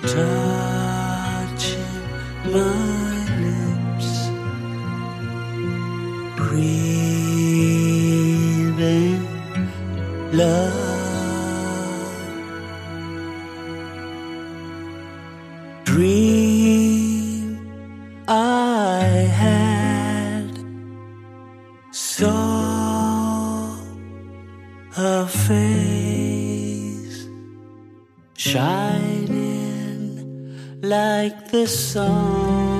touching my lips, breathing love, dream I had, saw her face shining like the sun.